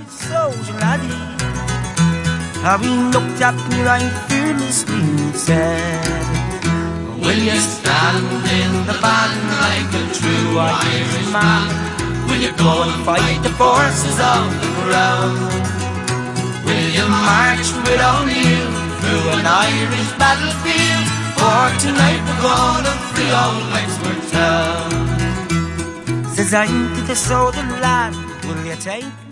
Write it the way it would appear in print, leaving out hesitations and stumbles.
soldier laddie. How he looked at me right fearlessly and said, will you stand in the van like a true Irishman? Will you go and fight the forces of the crown? Will you march with O'Neill through an Irish battlefield? For tonight we're gonna free old Wexford town. Says I to the soldier lad, will you take